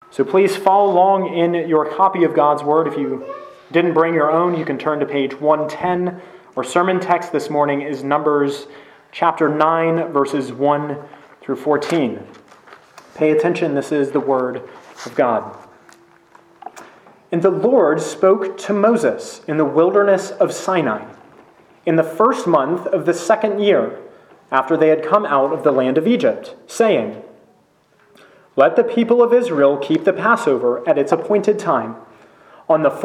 So please follow along in your copy of God's Word. If you didn't bring your own, you can turn to page 110. Our sermon text this morning is Numbers chapter 9, verses 1 through 14. Pay attention, this is the Word of God. And the Lord spoke to Moses in the wilderness of Sinai, in the first month of the second year, after they had come out of the land of Egypt, saying, "Let the people of Israel keep the Passover at its appointed time. On the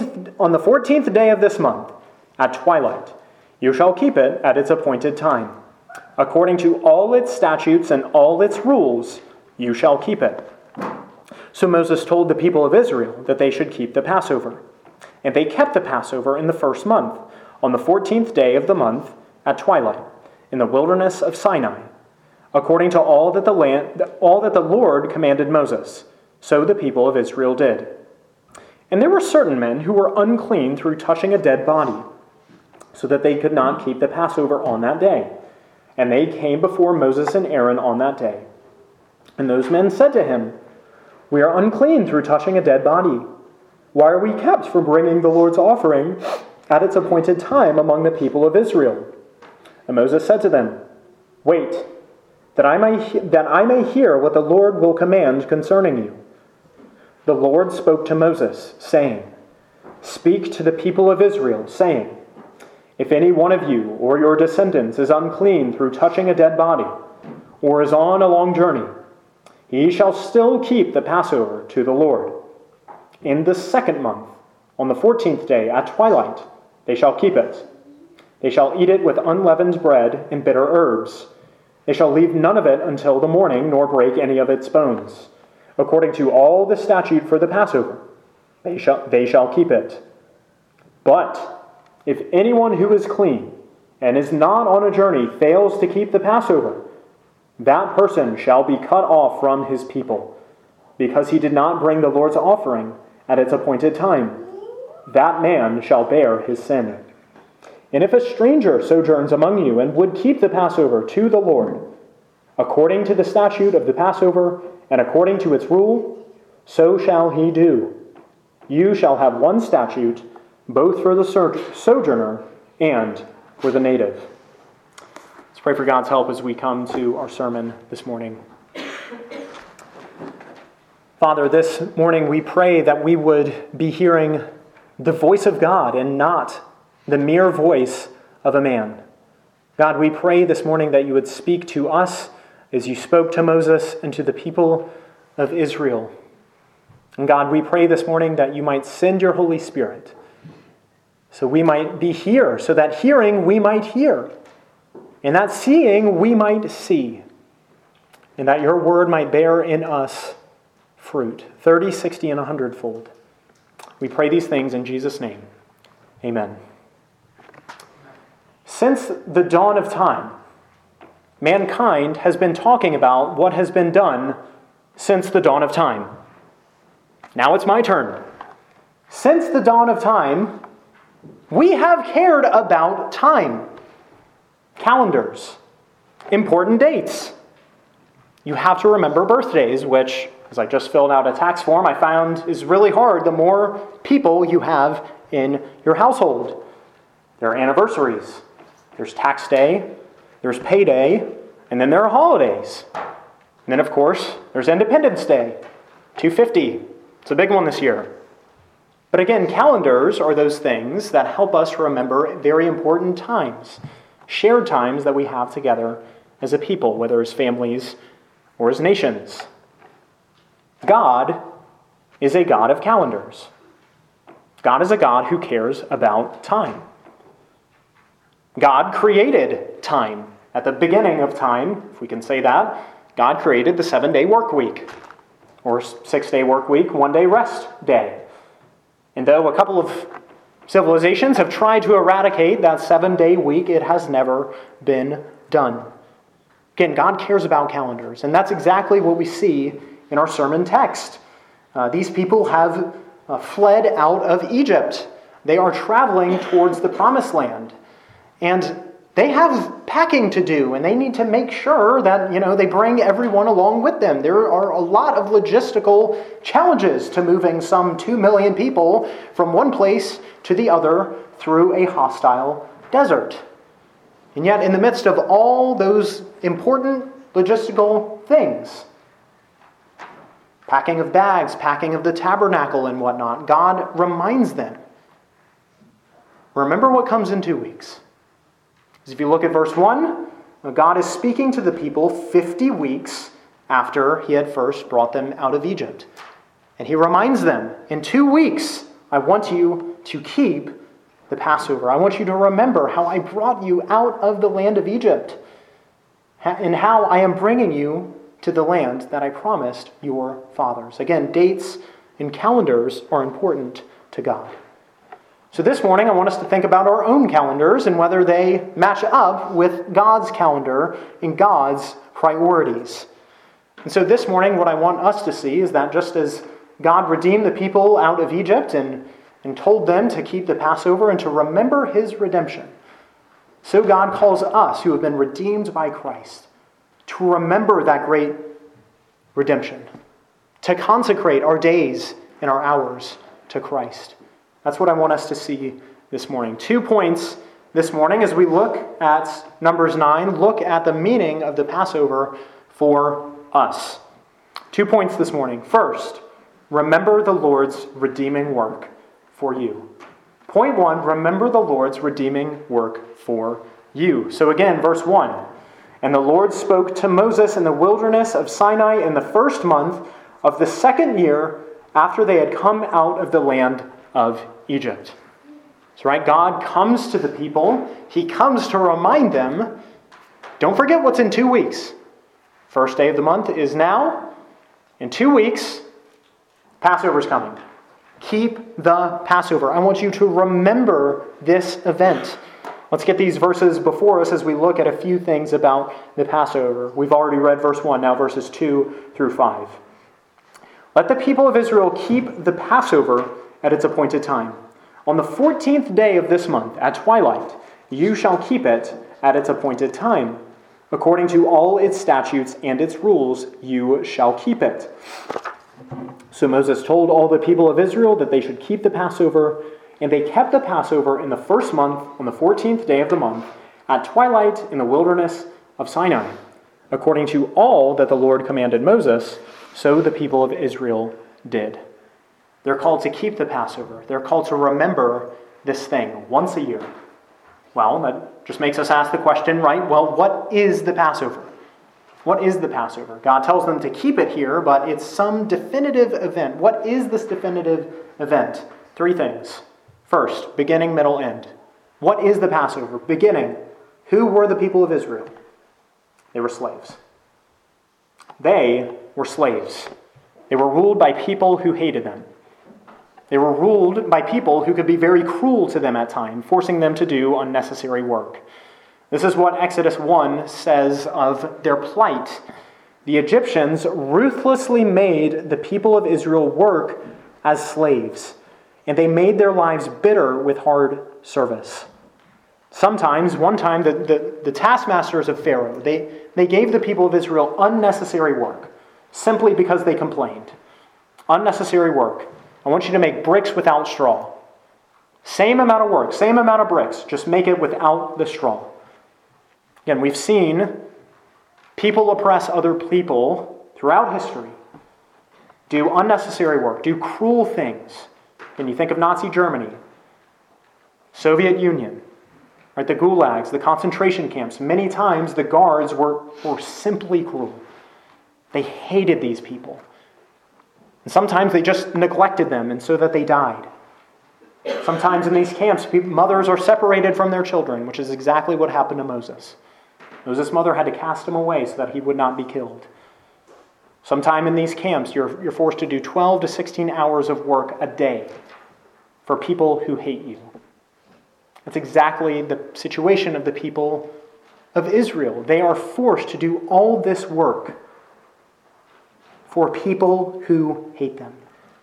14th day of this month, at twilight, you shall keep it at its appointed time. According to all its statutes and all its rules, you shall keep it." So Moses told the people of Israel that they should keep the Passover. And they kept the Passover in the first month, on the 14th day of the month, at twilight, in the wilderness of Sinai, according to all that the Lord commanded Moses. So the people of Israel did. And there were certain men who were unclean through touching a dead body, so that they could not keep the Passover on that day. And they came before Moses and Aaron on that day. And those men said to him, "We are unclean through touching a dead body. Why are we kept from bringing the Lord's offering at its appointed time among the people of Israel?" And Moses said to them, "Wait, that I may hear what the Lord will command concerning you." The Lord spoke to Moses, saying, "Speak to the people of Israel, saying, if any one of you or your descendants is unclean through touching a dead body, or is on a long journey, he shall still keep the Passover to the Lord. In the second month, on the 14th day at twilight, they shall keep it. They shall eat it with unleavened bread and bitter herbs. They shall leave none of it until the morning, nor break any of its bones. According to all the statute for the Passover, they shall keep it. But if anyone who is clean and is not on a journey fails to keep the Passover, that person shall be cut off from his people, because he did not bring the Lord's offering at its appointed time. That man shall bear his sin. And if a stranger sojourns among you and would keep the Passover to the Lord, according to the statute of the Passover and according to its rule, so shall he do. You shall have one statute, both for the sojourner and for the native." Let's pray for God's help as we come to our sermon this morning. Father, this morning we pray that we would be hearing the voice of God and not the mere voice of a man. God, we pray this morning that you would speak to us as you spoke to Moses and to the people of Israel. And God, we pray this morning that you might send your Holy Spirit so we might be here, so that hearing we might hear, and that seeing we might see, and that your word might bear in us fruit, 30, 60, and 100-fold. We pray these things in Jesus' name. Amen. Since the dawn of time, mankind has been talking about what has been done since the dawn of time. Now it's my turn. Since the dawn of time, we have cared about time. Calendars, important dates. You have to remember birthdays, which, as I just filled out a tax form, I found is really hard the more people you have in your household. There are anniversaries. There's tax day, there's payday, and then there are holidays. And then, of course, there's Independence Day, 250. It's a big one this year. But again, calendars are those things that help us remember very important times, shared times that we have together as a people, whether as families or as nations. God is a God of calendars. God is a God who cares about time. God created time. At the beginning of time, if we can say that, God created the 7-day work week, or 6-day work week, 1-day rest day. And though a couple of civilizations have tried to eradicate that 7-day week, it has never been done. Again, God cares about calendars, and that's exactly what we see in our sermon text. These people have fled out of Egypt. They are traveling towards the promised land. And They have packing to do, and they need to make sure that, they bring everyone along with them. There are a lot of logistical challenges to moving some 2 million people from one place to the other through a hostile desert. And yet, in the midst of all those important logistical things, packing of bags, packing of the tabernacle and whatnot, God reminds them, remember what comes in 2 weeks. If you look at verse 1, God is speaking to the people 50 weeks after he had first brought them out of Egypt. And he reminds them, in 2 weeks, I want you to keep the Passover. I want you to remember how I brought you out of the land of Egypt and how I am bringing you to the land that I promised your fathers. Again, dates and calendars are important to God. So this morning, I want us to think about our own calendars and whether they match up with God's calendar and God's priorities. And so this morning, what I want us to see is that just as God redeemed the people out of Egypt and told them to keep the Passover and to remember his redemption, so God calls us who have been redeemed by Christ to remember that great redemption, to consecrate our days and our hours to Christ. That's what I want us to see this morning. 2 points this morning as we look at Numbers 9, look at the meaning of the Passover for us. 2 points this morning. First, remember the Lord's redeeming work for you. Point 1, remember the Lord's redeeming work for you. So again, verse 1. And the Lord spoke to Moses in the wilderness of Sinai in the first month of the second year after they had come out of the land of Egypt. That's right. God comes to the people. He comes to remind them, don't forget what's in 2 weeks. First day of the month is now. In 2 weeks, Passover's coming. Keep the Passover. I want you to remember this event. Let's get these verses before us as we look at a few things about the Passover. We've already read verse 1, now verses 2 through 5. Let the people of Israel keep the Passover at its appointed time. On the 14th day of this month, at twilight, you shall keep it at its appointed time. According to all its statutes and its rules, you shall keep it. So Moses told all the people of Israel that they should keep the Passover, and they kept the Passover in the first month, on the 14th day of the month, at twilight in the wilderness of Sinai. According to all that the Lord commanded Moses, so the people of Israel did. They're called to keep the Passover. They're called to remember this thing once a year. Well, that just makes us ask the question, right? Well, what is the Passover? What is the Passover? God tells them to keep it here, but it's some definitive event. What is this definitive event? 3 things. First, beginning, middle, end. What is the Passover? Beginning. Who were the people of Israel? They were slaves. They were slaves. They were ruled by people who hated them. They were ruled by people who could be very cruel to them at times, forcing them to do unnecessary work. This is what Exodus 1 says of their plight. The Egyptians ruthlessly made the people of Israel work as slaves, and they made their lives bitter with hard service. Sometimes, one time, the taskmasters of Pharaoh, they gave the people of Israel unnecessary work, simply because they complained. Unnecessary work. I want you to make bricks without straw. Same amount of work, same amount of bricks, just make it without the straw. Again, we've seen people oppress other people throughout history, do unnecessary work, do cruel things. Can you think of Nazi Germany, Soviet Union, right? The gulags, the concentration camps? Many times the guards were simply cruel. They hated these people. And sometimes they just neglected them, and so that they died. Sometimes in these camps, mothers are separated from their children, which is exactly what happened to Moses. Moses' mother had to cast him away so that he would not be killed. Sometime in these camps, you're forced to do 12 to 16 hours of work a day for people who hate you. That's exactly the situation of the people of Israel. They are forced to do all this work for people who hate them.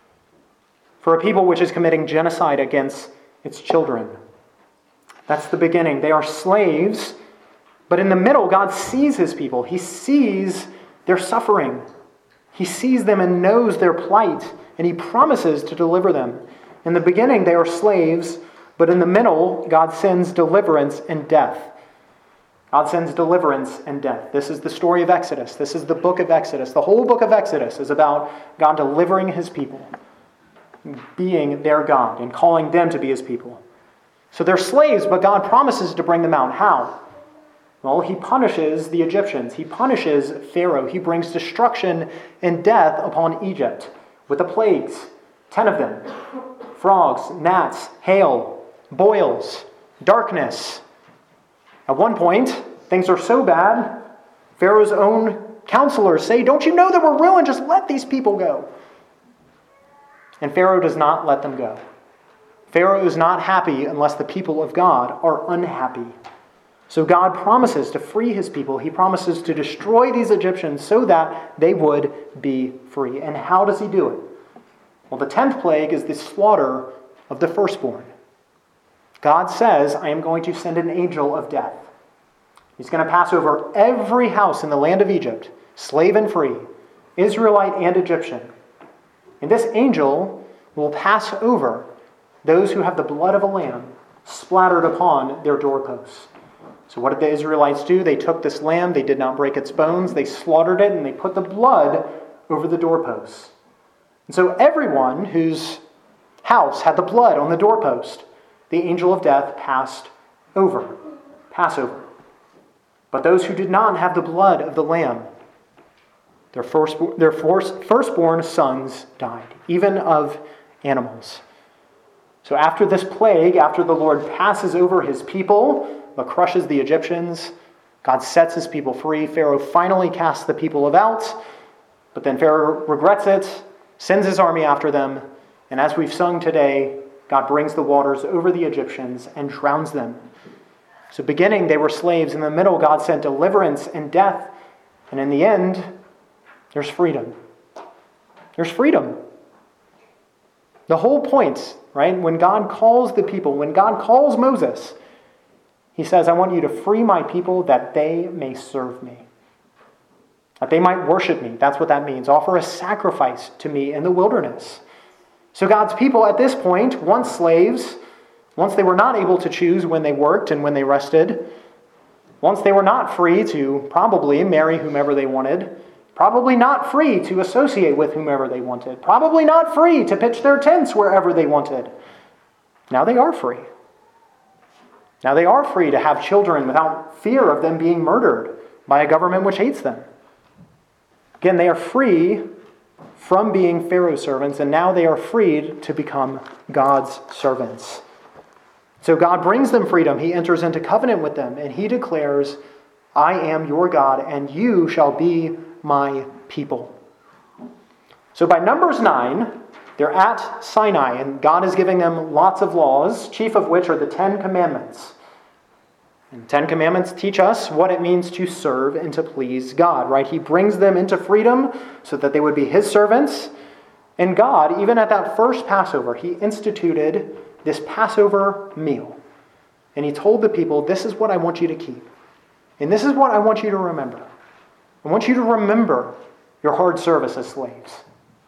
For a people which is committing genocide against its children. That's the beginning. They are slaves But in the middle, God sees his people. He sees their suffering. He sees them and knows their plight, and he promises to deliver them. In the beginning, they are slaves, but in the middle, God sends deliverance and death. God sends deliverance and death. This is the story of Exodus. This is the book of Exodus. The whole book of Exodus is about God delivering his people, being their God, and calling them to be his people. So they're slaves, but God promises to bring them out. How? Well, he punishes the Egyptians. He punishes Pharaoh. He brings destruction and death upon Egypt with the plagues, 10 of them. Frogs, gnats, hail, boils, darkness. At one point, things are so bad, Pharaoh's own counselors say, "Don't you know that we're ruined? Just let these people go." And Pharaoh does not let them go. Pharaoh is not happy unless the people of God are unhappy. So God promises to free his people. He promises to destroy these Egyptians so that they would be free. And how does he do it? Well, the 10th plague is the slaughter of the firstborn. God says, "I am going to send an angel of death. He's going to pass over every house in the land of Egypt, slave and free, Israelite and Egyptian. And this angel will pass over those who have the blood of a lamb splattered upon their doorposts." So what did the Israelites do? They took this lamb, they did not break its bones, they slaughtered it, and they put the blood over the doorposts. And so everyone whose house had the blood on the doorpost, the angel of death passed over. Passover. But those who did not have the blood of the lamb, their firstborn sons died, even of animals. So after this plague, after the Lord passes over his people, but crushes the Egyptians, God sets his people free. Pharaoh finally casts the people out, but then Pharaoh regrets it, sends his army after them, and as we've sung today, God brings the waters over the Egyptians and drowns them. So beginning, they were slaves. In the middle, God sent deliverance and death. And in the end, there's freedom. There's freedom. The whole point, right, when God calls the people, when God calls Moses, he says, "I want you to free my people that they may serve me." That they might worship me. That's what that means. Offer a sacrifice to me in the wilderness. So God's people at this point, once slaves, once they were not able to choose when they worked and when they rested, once they were not free to probably marry whomever they wanted, probably not free to associate with whomever they wanted, probably not free to pitch their tents wherever they wanted, now they are free. Now they are free to have children without fear of them being murdered by a government which hates them. Again, they are free from being Pharaoh's servants, and now they are freed to become God's servants. So God brings them freedom. He enters into covenant with them, and he declares, "I am your God, and you shall be my people." So by Numbers 9, they're at Sinai, and God is giving them lots of laws, chief of which are the 10 Commandments. And 10 Commandments teach us what it means to serve and to please God, right? He brings them into freedom so that they would be his servants. And God, even at that first Passover, he instituted this Passover meal. And he told the people, "This is what I want you to keep. And this is what I want you to remember. I want you to remember your hard service as slaves.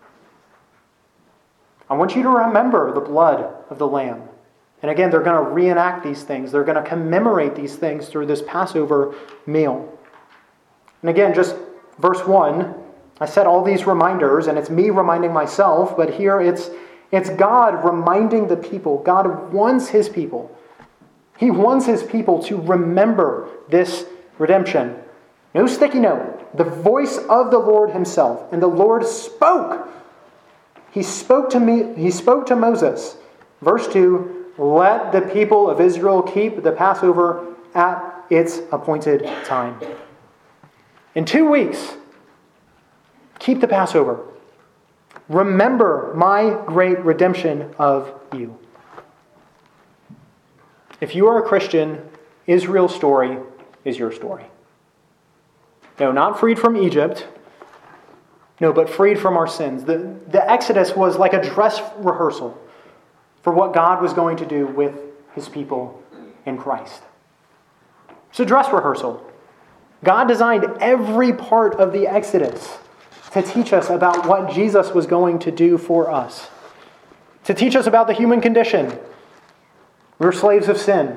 I want you to remember the blood of the Lamb." And again, they're going to reenact these things. They're going to commemorate these things through this Passover meal. And again, just verse 1, I said all these reminders, and it's me reminding myself, but here it's God reminding the people. God wants his people. He wants his people to remember this redemption. No sticky note. The voice of the Lord himself. And the Lord spoke. He spoke to Moses. Verse 2, "Let the people of Israel keep the Passover at its appointed time." In 2 weeks, keep the Passover. Remember my great redemption of you. If you are a Christian, Israel's story is your story. No, not freed from Egypt. No, but freed from our sins. The Exodus was like a dress rehearsal for what God was going to do with his people in Christ. It's a dress rehearsal. God designed every part of the Exodus to teach us about what Jesus was going to do for us, to teach us about the human condition. We're slaves of sin,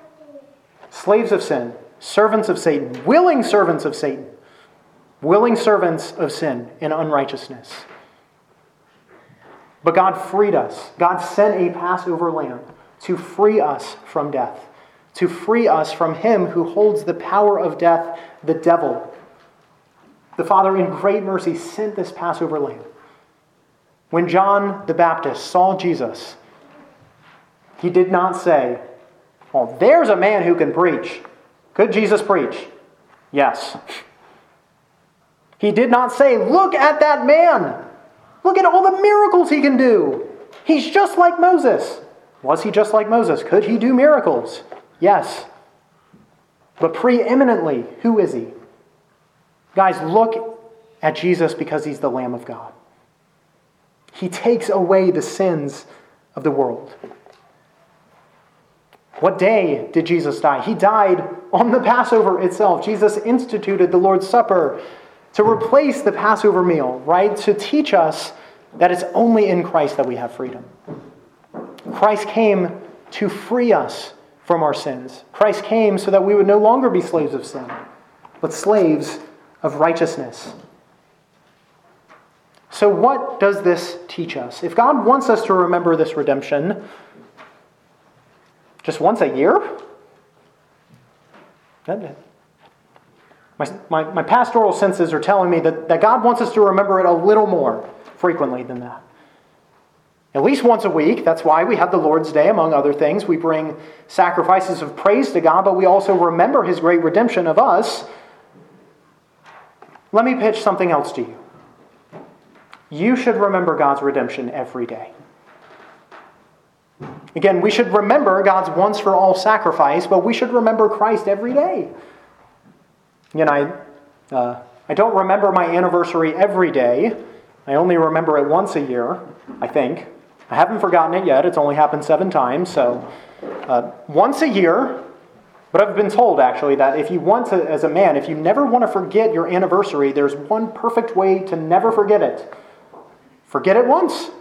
servants of Satan, willing servants of Satan, willing servants of sin and unrighteousness. But God freed us. God sent a Passover lamb to free us from death, to free us from him who holds the power of death, the devil. The Father, in great mercy, sent this Passover lamb. When John the Baptist saw Jesus, he did not say, "Well, there's a man who can preach. Could Jesus preach?" Yes. He did not say, "Look at that man. Look at all the miracles he can do. He's just like Moses." Was he just like Moses? Could he do miracles? Yes. But preeminently, who is he? Guys, look at Jesus because he's the Lamb of God. He takes away the sins of the world. What day did Jesus die? He died on the Passover itself. Jesus instituted the Lord's Supper to replace the Passover meal, right? To teach us that it's only in Christ that we have freedom. Christ came to free us from our sins. Christ came so that we would no longer be slaves of sin, but slaves of righteousness. So what does this teach us? If God wants us to remember this redemption just once a year? My pastoral senses are telling me that God wants us to remember it a little more frequently than that. At least once a week. That's why we have the Lord's Day, among other things. We bring sacrifices of praise to God, but we also remember his great redemption of us. Let me pitch something else to you. You should remember God's redemption every day. Again, we should remember God's once-for-all sacrifice, but we should remember Christ every day. Again, I don't remember my anniversary every day. I only remember it once a year, I think. I haven't forgotten it yet. It's only happened 7 times, so once a year. But I've been told, actually, that if you want to, as a man, if you never want to forget your anniversary, there's one perfect way to never forget it. Forget it once.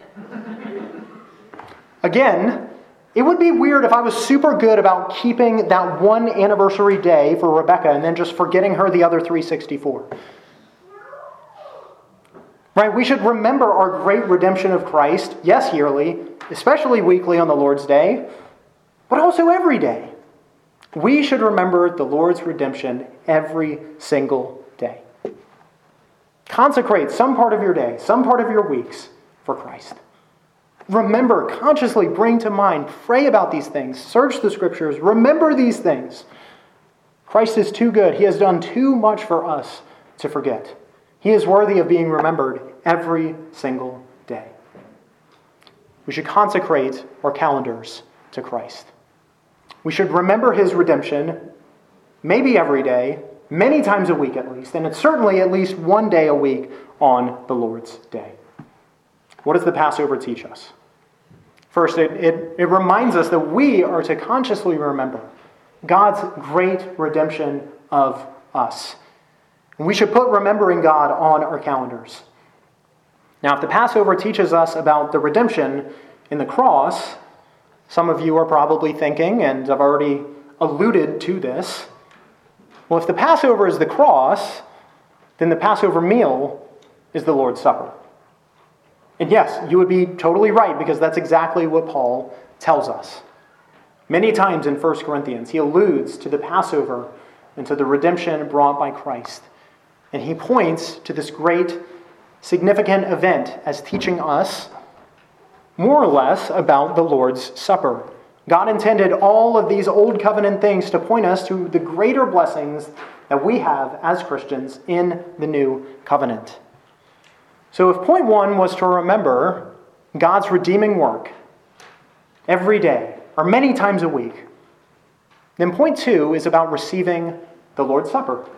Again, it would be weird if I was super good about keeping that one anniversary day for Rebecca and then just forgetting her the other 364. Right? We should remember our great redemption of Christ, yes, yearly, especially weekly on the Lord's Day, but also every day. We should remember the Lord's redemption every single day. Consecrate some part of your day, some part of your weeks for Christ. Remember, consciously bring to mind, pray about these things, search the Scriptures, remember these things. Christ is too good. He has done too much for us to forget. He is worthy of being remembered every single day. We should consecrate our calendars to Christ. We should remember his redemption, maybe every day, many times a week at least, and it's certainly at least one day a week on the Lord's Day. What does the Passover teach us? First, it reminds us that we are to consciously remember God's great redemption of us. And we should put remembering God on our calendars. Now, if the Passover teaches us about the redemption in the cross, some of you are probably thinking, and I've already alluded to this, well, if the Passover is the cross, then the Passover meal is the Lord's Supper. And yes, you would be totally right, because that's exactly what Paul tells us. Many times in 1 Corinthians, he alludes to the Passover and to the redemption brought by Christ. And he points to this great, significant event as teaching us more or less about the Lord's Supper. God intended all of these old covenant things to point us to the greater blessings that we have as Christians in the new covenant. So if point 1 was to remember God's redeeming work every day, or many times a week, then point 2 is about receiving the Lord's Supper.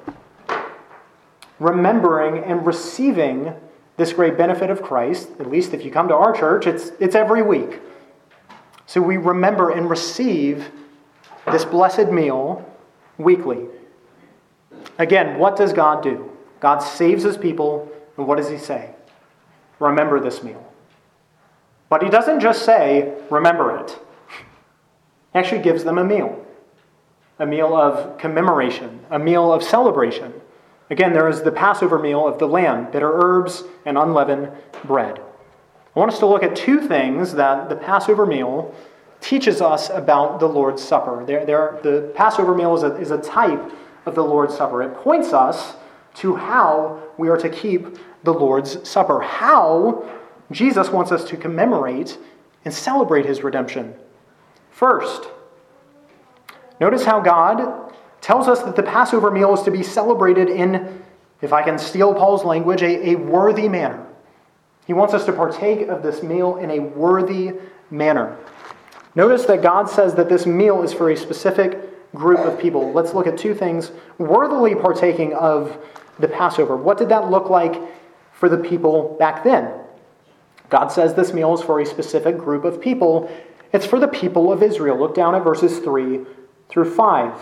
Remembering and receiving this great benefit of Christ, at least if you come to our church, it's every week. So we remember and receive this blessed meal weekly. Again, what does God do? God saves his people, and what does he say? Remember this meal. But he doesn't just say, remember it. He actually gives them a meal of commemoration, a meal of celebration. Again, there is the Passover meal of the lamb, bitter herbs, and unleavened bread. I want us to look at two things that the Passover meal teaches us about the Lord's Supper. The Passover meal is a type of the Lord's Supper. It points us to how we are to keep the Lord's Supper, how Jesus wants us to commemorate and celebrate his redemption. First, notice how God tells us that the Passover meal is to be celebrated in, if I can steal Paul's language, a worthy manner. He wants us to partake of this meal in a worthy manner. Notice that God says that this meal is for a specific group of people. Let's look at two things. Worthily partaking of the Passover. What did that look like for the people back then? God says this meal is for a specific group of people. It's for the people of Israel. Look down at verses 2 through 5.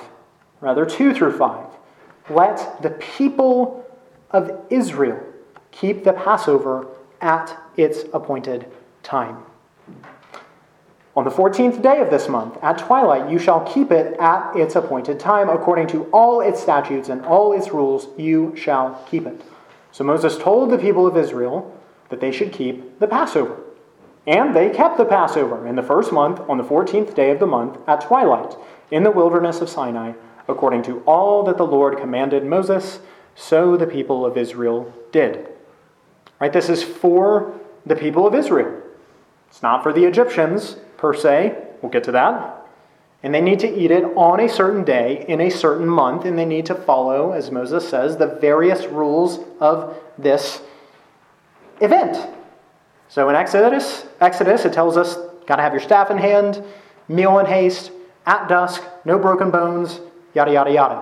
Let the people of Israel keep the Passover at its appointed time. On the 14th day of this month, at twilight, you shall keep it at its appointed time. According to all its statutes and all its rules, you shall keep it. So Moses told the people of Israel that they should keep the Passover. And they kept the Passover in the first month, on the 14th day of the month, at twilight, in the wilderness of Sinai, according to all that the Lord commanded Moses, so the people of Israel did. Right? This is for the people of Israel. It's not for the Egyptians, per se. We'll get to that. And they need to eat it on a certain day, in a certain month, and they need to follow, as Moses says, the various rules of this event. So in Exodus, it tells us, got to have your staff in hand, meal in haste, at dusk, no broken bones, yada, yada, yada.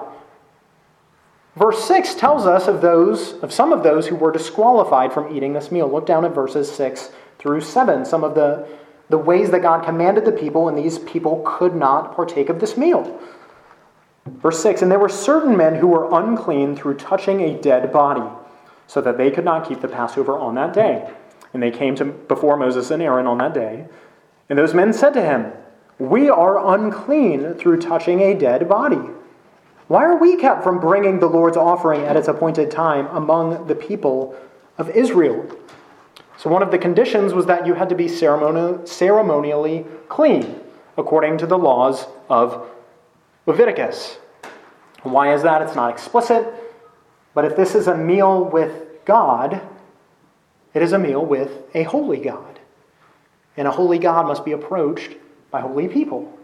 Verse 6 tells us of some of those who were disqualified from eating this meal. Look down at verses 6 through 7, some of the ways that God commanded the people, and these people could not partake of this meal. Verse 6, and there were certain men who were unclean through touching a dead body, so that they could not keep the Passover on that day. And they came before Moses and Aaron on that day. And those men said to him, we are unclean through touching a dead body. Why are we kept from bringing the Lord's offering at its appointed time among the people of Israel? So one of the conditions was that you had to be ceremonially clean, according to the laws of Leviticus. Why is that? It's not explicit. But if this is a meal with God, it is a meal with a holy God. And a holy God must be approached by holy people.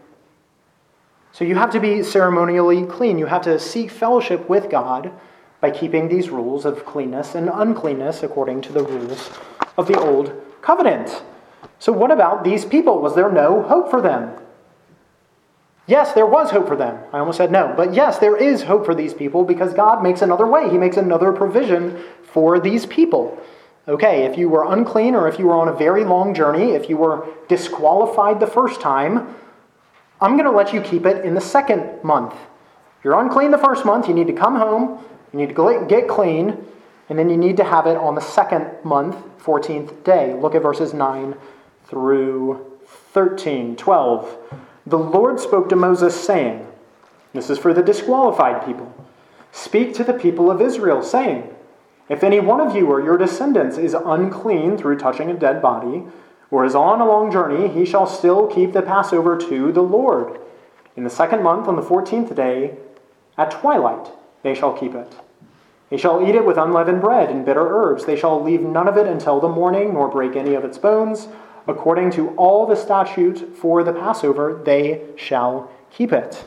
So you have to be ceremonially clean. You have to seek fellowship with God by keeping these rules of cleanness and uncleanness according to the rules of the Old Covenant. So what about these people? Was there no hope for them? Yes, there was hope for them. I almost said no. But yes, there is hope for these people because God makes another way. He makes another provision for these people. Okay, if you were unclean or if you were on a very long journey, if you were disqualified the first time, I'm going to let you keep it in the second month. If you're unclean the first month, you need to come home, you need to get clean, and then you need to have it on the second month, 14th day. Look at verses 9 through 13, 12. The Lord spoke to Moses, saying, this is for the disqualified people, speak to the people of Israel, saying, if any one of you or your descendants is unclean through touching a dead body, or is on a long journey, he shall still keep the Passover to the Lord. In the second month, on the 14th day, at twilight, they shall keep it. They shall eat it with unleavened bread and bitter herbs. They shall leave none of it until the morning, nor break any of its bones. According to all the statute for the Passover, they shall keep it.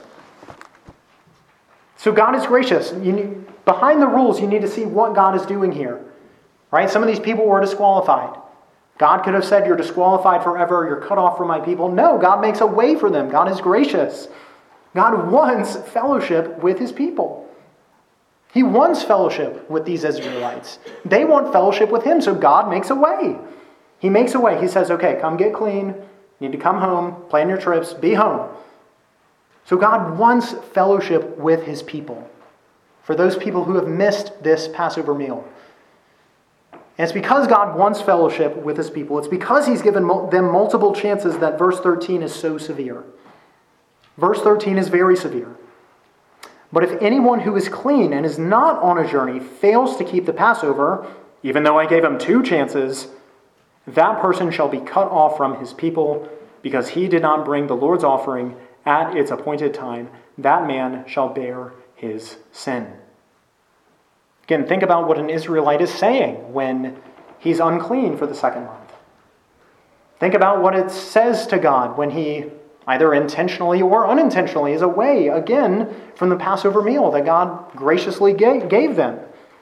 So God is gracious. Behind the rules, you need to see what God is doing here. Right? Some of these people were disqualified. God could have said, you're disqualified forever, you're cut off from my people. No, God makes a way for them. God is gracious. God wants fellowship with his people. He wants fellowship with these Israelites. They want fellowship with him, so God makes a way. He makes a way. He says, okay, come get clean. You need to come home, plan your trips, be home. So God wants fellowship with his people. for those people who have missed this Passover meal. And it's because God wants fellowship with his people. It's because he's given them multiple chances that verse 13 is so severe. Verse 13 is very severe. But if anyone who is clean and is not on a journey fails to keep the Passover, even though I gave him 2 chances, that person shall be cut off from his people, because he did not bring the Lord's offering at its appointed time. That man shall bear his sin. Again, think about what an Israelite is saying when he's unclean for the second month. Think about what it says to God when he, either intentionally or unintentionally, is away again from the Passover meal that God graciously gave them.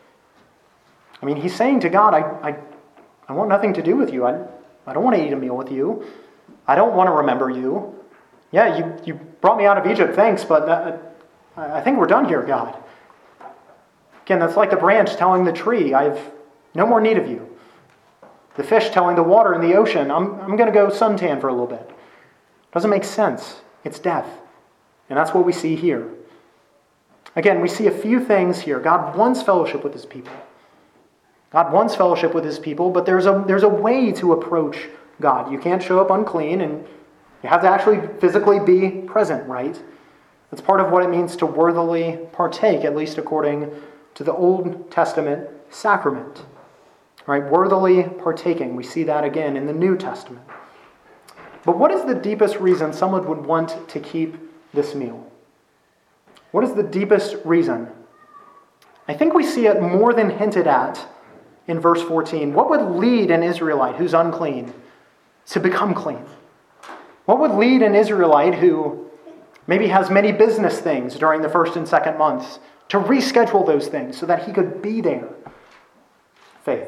I mean, he's saying to God, I want nothing to do with you. I don't want to eat a meal with you. I don't want to remember you. Yeah, you brought me out of Egypt, thanks, but I think we're done here, God. Again, that's like the branch telling the tree, I have no more need of you. The fish telling the water in the ocean, I'm going to go suntan for a little bit. Doesn't make sense. It's death. And that's what we see here. Again, we see a few things here. God wants fellowship with his people. God wants fellowship with his people, but there's a way to approach God. You can't show up unclean, and you have to actually physically be present, right? That's part of what it means to worthily partake, at least according to the Old Testament sacrament. Right? Worthily partaking. We see that again in the New Testament. But what is the deepest reason someone would want to keep this meal? What is the deepest reason? I think we see it more than hinted at in verse 14. What would lead an Israelite who's unclean to become clean? What would lead an Israelite who maybe has many business things during the first and second months to reschedule those things so that he could be there? Faith.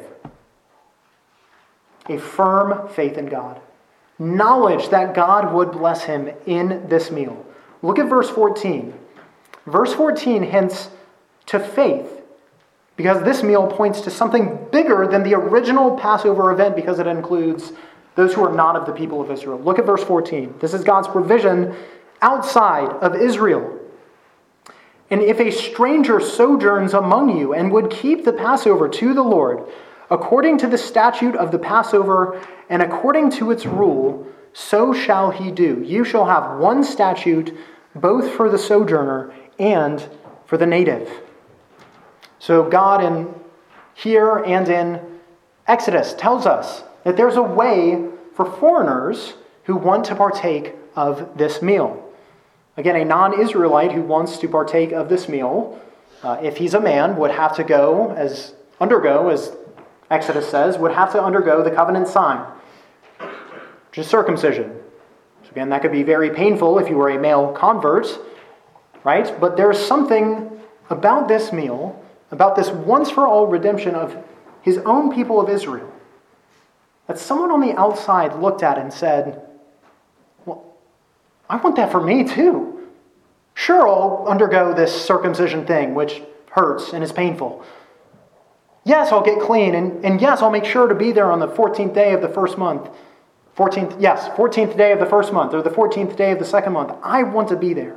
A firm faith in God. Knowledge that God would bless him in this meal. Look at verse 14. Verse 14 hints to faith, because this meal points to something bigger than the original Passover event, because it includes those who are not of the people of Israel. Look at verse 14. This is God's provision outside of Israel. And if a stranger sojourns among you and would keep the Passover to the Lord, according to the statute of the Passover and according to its rule, so shall he do. You shall have one statute both for the sojourner and for the native. So God in here and in Exodus tells us that there's a way for foreigners who want to partake of this meal. Again, a non-Israelite who wants to partake of this meal, if he's a man, would have to undergo, as Exodus says, would have to undergo the covenant sign, which is circumcision. So again, that could be very painful if you were a male convert, right? But there's something about this meal, about this once-for-all redemption of his own people of Israel, that someone on the outside looked at and said, well, I want that for me too. Sure, I'll undergo this circumcision thing, which hurts and is painful. Yes, I'll get clean, and yes, I'll make sure to be there on the 14th day of the first month. 14th day of the first month, or the 14th day of the second month. I want to be there.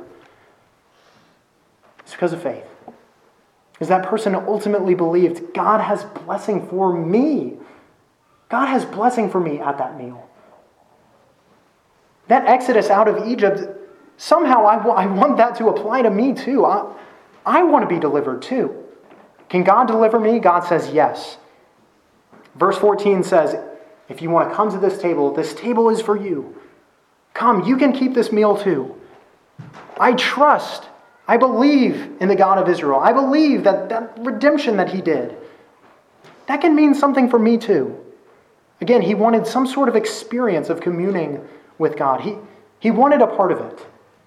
It's because of faith. Because that person ultimately believed, God has blessing for me. God has blessing for me at that meal. That exodus out of Egypt, somehow I want that to apply to me too. I want to be delivered too. Can God deliver me? God says yes. Verse 14 says, if you want to come to this table is for you. Come, you can keep this meal too. I trust, I believe in the God of Israel. I believe that redemption that he did, that can mean something for me too. Again, he wanted some sort of experience of communing with God. He wanted a part of it.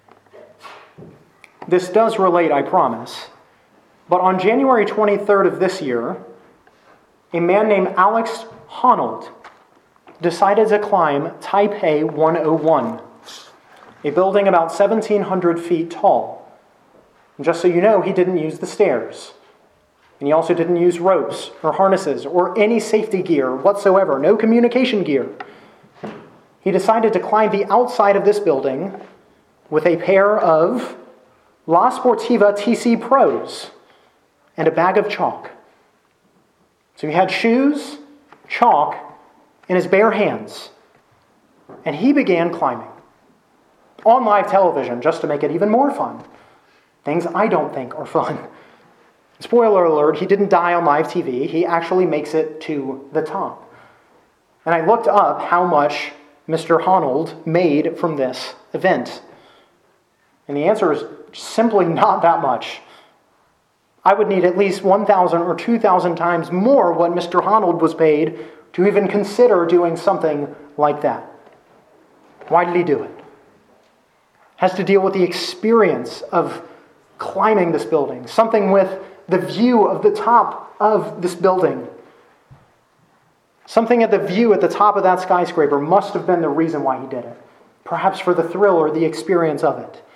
This does relate, I promise. But on January 23rd of this year, a man named Alex Honnold decided to climb Taipei 101, a building about 1,700 feet tall. And just so you know, he didn't use the stairs. And he also didn't use ropes or harnesses or any safety gear whatsoever, no communication gear. He decided to climb the outside of this building with a pair of La Sportiva TC Pros, and a bag of chalk. So he had shoes, chalk, in his bare hands, and he began climbing. On live television, just to make it even more fun. Things I don't think are fun. Spoiler alert, he didn't die on live TV. He actually makes it to the top. And I looked up how much Mr. Honnold made from this event. And the answer is simply not that much. I would need at least 1,000 or 2,000 times more what Mr. Honnold was paid to even consider doing something like that. Why did he do it? Has to deal with the experience of climbing this building, something with the view of the top of this building. Something at the view at the top of that skyscraper must have been the reason why he did it. Perhaps for the thrill or the experience of it.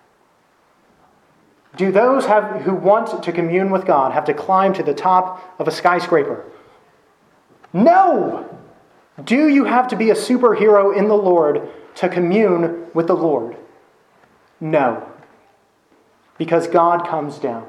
Do those who want to commune with God have to climb to the top of a skyscraper? No! Do you have to be a superhero in the Lord to commune with the Lord? No. Because God comes down.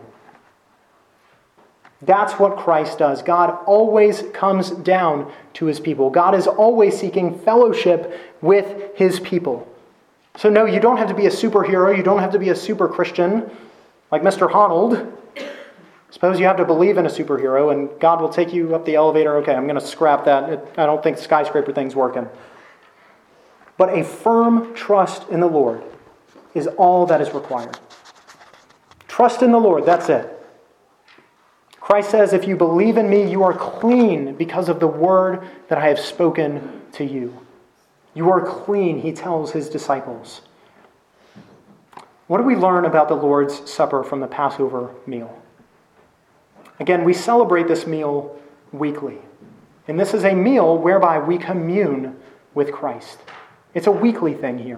That's what Christ does. God always comes down to his people. God is always seeking fellowship with his people. So no, you don't have to be a superhero. You don't have to be a super Christian like Mr. Honnold. Suppose you have to believe in a superhero and God will take you up the elevator. Okay, I'm going to scrap that. I don't think the skyscraper thing's working. But a firm trust in the Lord is all that is required. Trust in the Lord, that's it. Christ says, if you believe in me, you are clean because of the word that I have spoken to you. You are clean, he tells his disciples. What do we learn about the Lord's Supper from the Passover meal? Again, we celebrate this meal weekly. And this is a meal whereby we commune with Christ. It's a weekly thing here.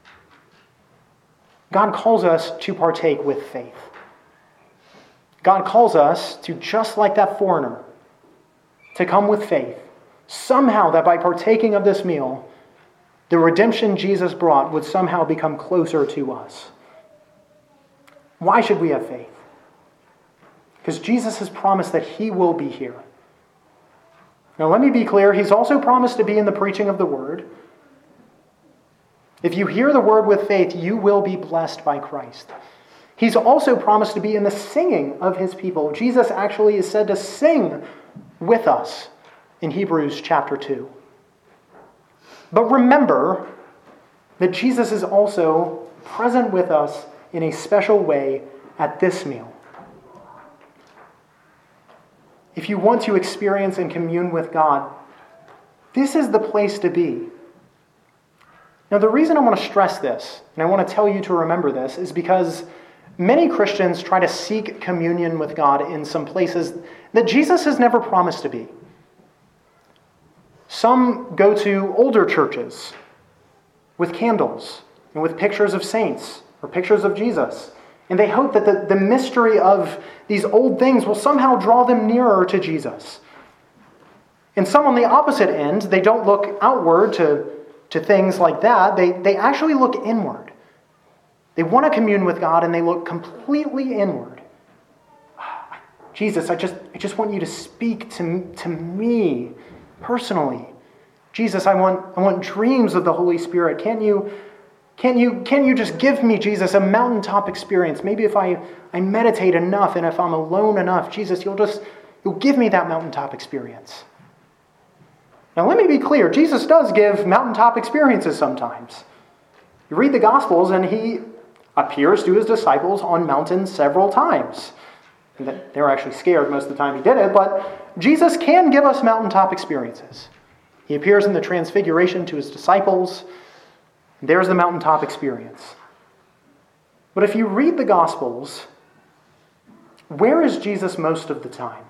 God calls us to partake with faith. God calls us to, just like that foreigner, to come with faith. Somehow that by partaking of this meal, the redemption Jesus brought would somehow become closer to us. Why should we have faith? Because Jesus has promised that he will be here. Now let me be clear, he's also promised to be in the preaching of the word. If you hear the word with faith, you will be blessed by Christ. He's also promised to be in the singing of his people. Jesus actually is said to sing with us in Hebrews chapter 2. But remember that Jesus is also present with us in a special way at this meal. If you want to experience and commune with God, this is the place to be. Now, the reason I want to stress this, and I want to tell you to remember this, is because many Christians try to seek communion with God in some places that Jesus has never promised to be. Some go to older churches with candles and with pictures of saints or pictures of Jesus. And they hope that the mystery of these old things will somehow draw them nearer to Jesus. And some on the opposite end, they don't look outward to things like that. They actually look inward. They want to commune with God and they look completely inward. Jesus, I just want you to speak to me personally. Jesus, I want dreams of the Holy Spirit. Can't you just give me, Jesus, a mountaintop experience? Maybe if I meditate enough and if I'm alone enough, Jesus, you'll give me that mountaintop experience. Now let me be clear, Jesus does give mountaintop experiences sometimes. You read the Gospels and he appears to his disciples on mountains several times. And they were actually scared most of the time he did it, but Jesus can give us mountaintop experiences. He appears in the Transfiguration to his disciples. There's the mountaintop experience. But if you read the Gospels, where is Jesus most of the time?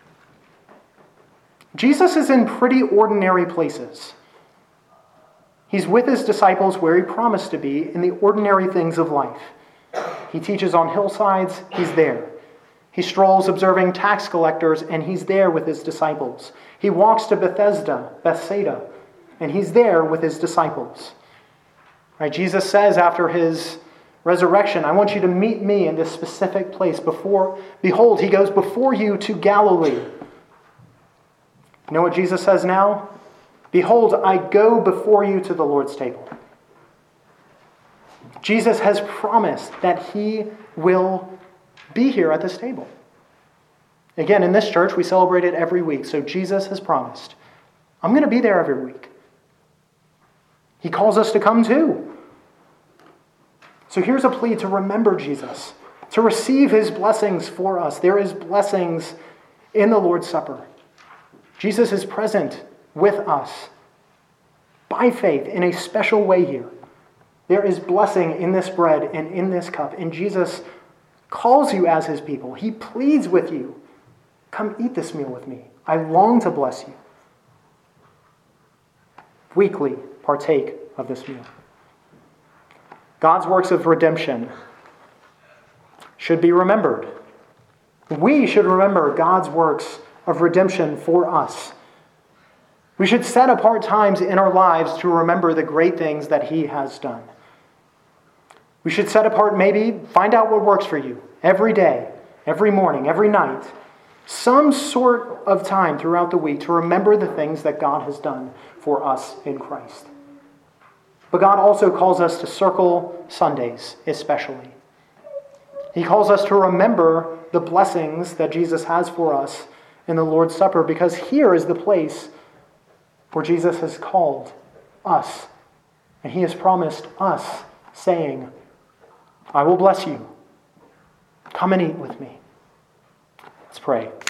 Jesus is in pretty ordinary places. He's with his disciples where he promised to be in the ordinary things of life. He teaches on hillsides, he's there. He strolls observing tax collectors, and he's there with his disciples. He walks to Bethsaida, and he's there with his disciples. Right? Jesus says after his resurrection, I want you to meet me in this specific place. Behold, he goes before you to Galilee. You know what Jesus says now? Behold, I go before you to the Lord's table. Jesus has promised that he will be here at this table. Again, in this church, we celebrate it every week. So Jesus has promised, I'm going to be there every week. He calls us to come too. So here's a plea to remember Jesus, to receive his blessings for us. There is blessings in the Lord's Supper. Jesus is present with us by faith in a special way here. There is blessing in this bread and in this cup. And Jesus calls you as his people. He pleads with you, come eat this meal with me. I long to bless you. Weekly, partake of this meal. God's works of redemption should be remembered. We should remember God's works of redemption for us. We should set apart times in our lives to remember the great things that he has done. We should set apart, maybe find out what works for you every day, every morning, every night, some sort of time throughout the week to remember the things that God has done for us in Christ. But God also calls us to circle Sundays, especially. He calls us to remember the blessings that Jesus has for us in the Lord's Supper, because here is the place where Jesus has called us, and he has promised us, saying, I will bless you. Come and eat with me. Let's pray.